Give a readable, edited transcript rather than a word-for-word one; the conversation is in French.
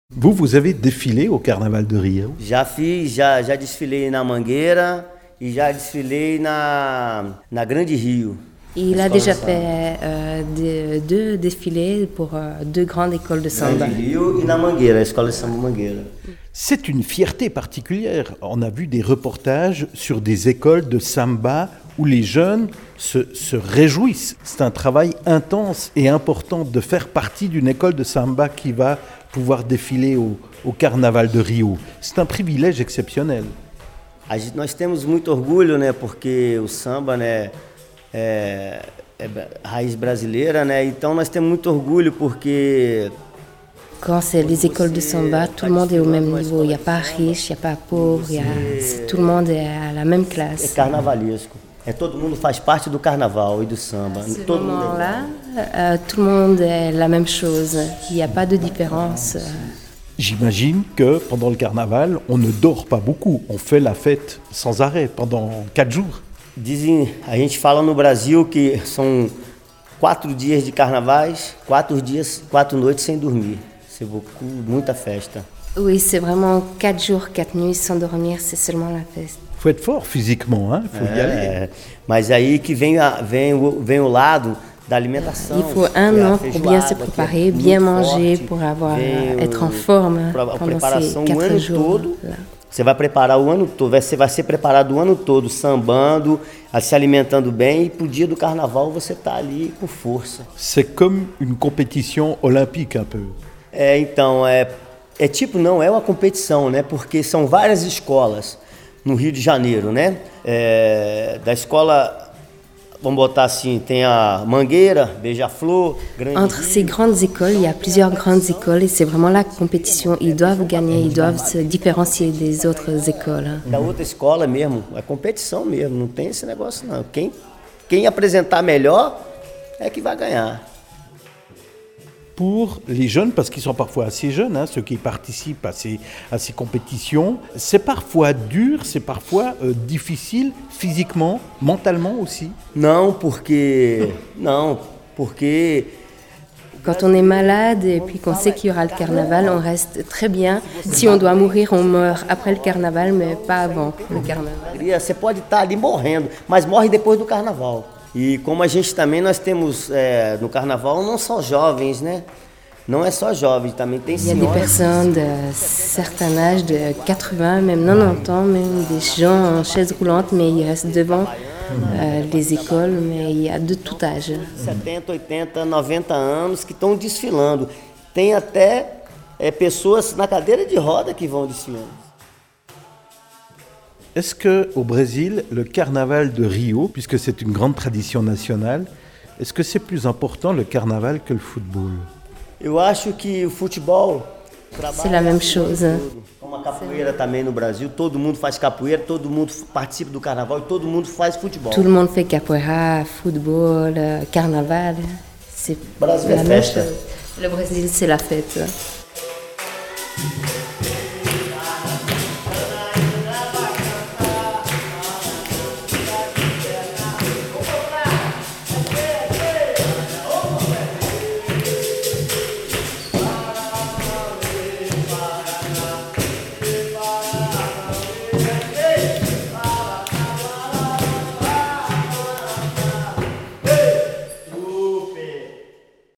Vous avez défilé au Carnaval de Rio? Já desfilei na Mangueira e já desfilei na Grande Rio. Il a déjà fait deux défilés pour deux grandes écoles de samba. Grande Rio e na Mangueira, a Escola de Samba Mangueira. C'est une fierté particulière. On a vu des reportages sur des écoles de samba où les jeunes se réjouissent. C'est un travail intense et important de faire partie d'une école de samba qui va pouvoir défiler au Carnaval de Rio. C'est un privilège exceptionnel. Nós temos muito orgulho, né, porque o samba, né, é raiz brasileira, né? Então nós temos muito orgulho porque Quand c'est les écoles de samba, tout le monde est au même niveau. Il n'y a pas riche, il n'y a pas pauvre, tout le monde est à la même é classe. carnavalesco. Todo mundo faz parte do carnaval e do samba. À ce Todo mundo é moment-là, tout le monde est la même chose. Il n'y a pas de différence. J'imagine que pendant le Carnaval, on ne dort pas beaucoup. On fait la fête sans arrêt pendant 4 jours. A gente fala no Brasil que são 4 dias de carnavais, 4 noites sem dormir. C'est beaucoup, muita festa. Oui, c'est vraiment 4 jours, 4 nuits sans dormir, c'est seulement la fête. Il faut être fort physiquement, hein? Il faut y aller. Mas aí que vem o lado da alimentação. Il faut un an pour bien se préparer, bien manger, pour être en forme pendant ces 4 jours-là. Você vai preparar o ano todo, você vai ser preparado o ano todo, sambando, se alimentando bem, e pro dia do carnaval você tá ali com força. C'est comme une compétition olympique un peu. Então, é uma competição, né? Porque são várias escolas no Rio de Janeiro, né? Da escola, vamos botar assim, tem a Mangueira, Beija-Flor, Grande Entre ces grandes écoles, il y a plusieurs grandes écoles et c'est vraiment la compétition. Ils doivent gagner, ils doivent se différencier des autres écoles. Da outra escola mesmo, é competição mesmo, não tem esse negócio não. Quem apresentar melhor é que vai ganhar. Pour les jeunes, parce qu'ils sont parfois assez jeunes, hein, ceux qui participent à ces compétitions, c'est parfois dur, c'est parfois difficile physiquement, mentalement aussi. Não, porque Quand on est malade et puis qu'on sait qu'il y aura le carnaval, on reste très bien. Si on doit mourir, on meurt après le carnaval, mais pas avant le carnaval. você pode estar ali morrendo, mas morre depois do carnaval. E como a gente também, nós temos no carnaval não só jovens, né? Não é só jovens, também tem Il y a des senhoras. personnes de certain âge, de 80, même 90 ans, même des gens en chaise roulante, mais ils restent devant les écoles, mais il y a de tout âge. 70, 80, 90 anos que estão desfilando. Tem até pessoas na cadeira de roda que vão desfilando. Est-ce qu'au Brésil, le Carnaval de Rio, puisque c'est une grande tradition nationale, est-ce que c'est plus important le Carnaval que le football? Eu acho que o futebol C'est la même chose. Como a capoeira também no Brasil, todo mundo faz capoeira, todo mundo participa do carnaval e todo mundo faz futebol. Tout le monde fait capoeira, football, carnaval. C'est Brasil la é même festa. chose. Le Brésil, c'est la fête.